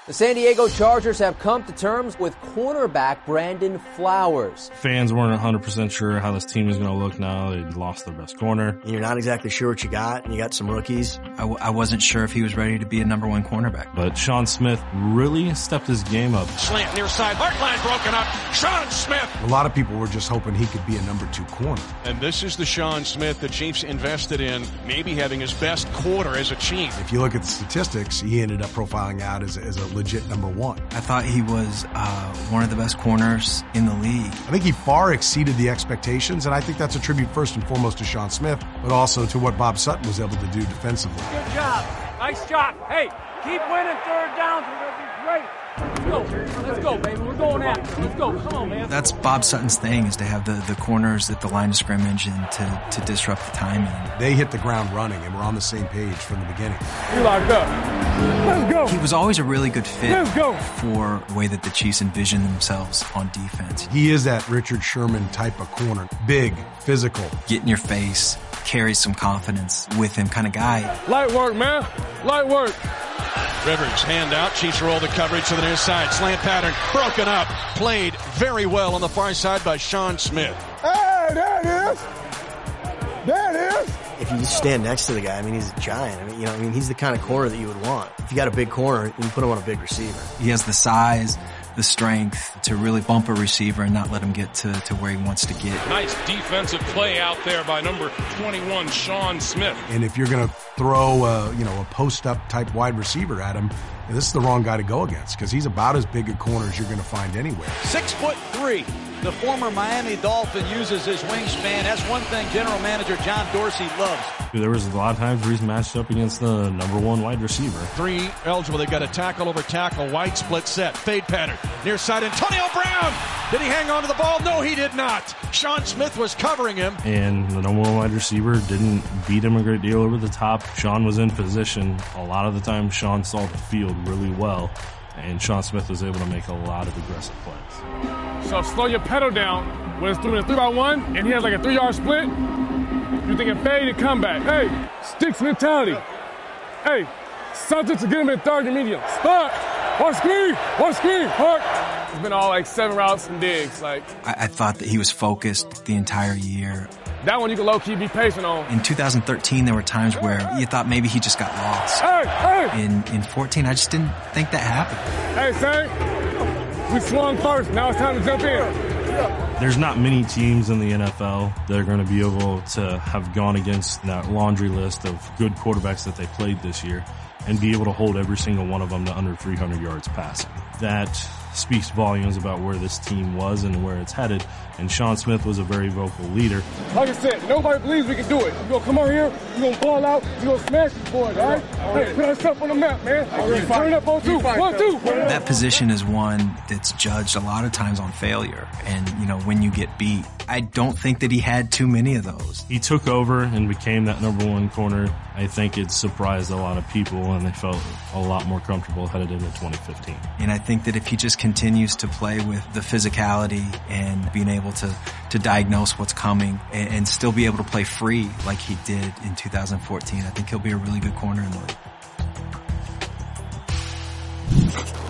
The San Diego Chargers have come to terms with cornerback Brandon Flowers. Fans weren't 100% sure how this team was going to look now. They lost their best corner. You're not exactly sure what you got, and you got some rookies. I wasn't sure if he was ready to be a number one cornerback. But Sean Smith really stepped his game up. Slant near side, Hartline broken up. Sean Smith. A lot of people were just hoping he could be a number 2 corner. And this is the Sean Smith the Chiefs invested in, maybe having his best quarter as a Chief. If you look at the statistics, he ended up profiling out as a legit number 1. I thought he was one of the best corners in the league. I think he far exceeded the expectations, and I think that's a tribute first and foremost to Sean Smith, but also to what Bob Sutton was able to do defensively. Good job. Nice job. Hey, keep winning third downs. We're going to be great. Let's go, baby. We're going after it. Let's go. Come on, man. That's Bob Sutton's thing, is to have the corners at the line of scrimmage and to disrupt the timing. They hit the ground running, and we're on the same page from the beginning. You locked up. Let's go. He was always a really good fit for the way that the Chiefs envision themselves on defense. He is that Richard Sherman type of corner. Big, physical. Get in your face, carries some confidence with him kind of guy. Light work, man. Light work. Rivers, hand out. Chiefs roll the coverage to the near side. Slant pattern, broken up. Played very well on the far side by Sean Smith. Hey, there it is. There it is. If you just stand next to the guy, I mean, he's a giant. I mean, he's the kind of corner that you would want. If you got a big corner, you can put him on a big receiver. He has the size, the strength to really bump a receiver and not let him get to where he wants to get. Nice defensive play out there by number 21, Sean Smith. And if you're going to throw a post-up type wide receiver at him, this is the wrong guy to go against, because he's about as big a corner as you're going to find anywhere. 6'3". The former Miami Dolphin uses his wingspan. That's one thing General Manager John Dorsey loves. There was a lot of times where he's matched up against the number 1 wide receiver. 3 eligible. They've got a tackle over tackle. Wide split set. Fade pattern. Near side. Antonio Brown. Did he hang on to the ball? No, he did not. Sean Smith was covering him. And the number 1 wide receiver didn't beat him a great deal over the top. Sean was in position. A lot of the time, Sean saw the field really well. And Sean Smith was able to make a lot of aggressive plays. So slow your pedal down when it's doing a 3-by-1 and he has like a 3-yard split. You're thinking fade and comeback. Hey, sticks mentality. Hey, something to get him in third and medium. Start. One screen. Park. It's been all like 7 routes and digs. I thought that he was focused the entire year. That one you can low-key be patient on. In 2013, there were times where you thought maybe he just got lost. Hey! In 14, I just didn't think that happened. Hey, Saint, we swung first. Now it's time to jump in. There's not many teams in the NFL that are going to be able to have gone against that laundry list of good quarterbacks that they played this year and be able to hold every single one of them to under 300 yards passing. That speaks volumes about where this team was and where it's headed, and Sean Smith was a very vocal leader. Like I said, nobody believes we can do it. We're going to come out here, we're going to ball out, we're going to smash these boys, all right? Hey, put us on the map, man. Turn it up on 2. 1, 2. That position is one that's judged a lot of times on failure, and, when you get beat. I don't think that he had too many of those. He took over and became that number 1 corner. I think it surprised a lot of people, and they felt a lot more comfortable headed into 2015. And I think that if he just continues to play with the physicality and being able to diagnose what's coming and still be able to play free like he did in 2014, I think he'll be a really good corner in the league.